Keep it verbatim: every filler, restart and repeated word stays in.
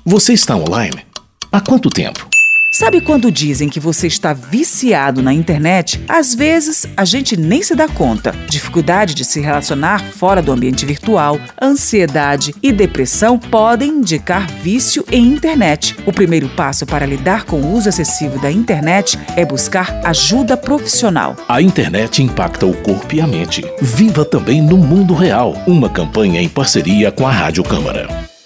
Você está online? Há quanto tempo? Sabe quando dizem que você está viciado na internet? Às vezes, a gente nem se dá conta. Dificuldade de se relacionar fora do ambiente virtual, ansiedade e depressão podem indicar vício em internet. O primeiro passo para lidar com o uso excessivo da internet é buscar ajuda profissional. A internet impacta o corpo e a mente. Viva também no mundo real. Uma campanha em parceria com a Rádio Câmara.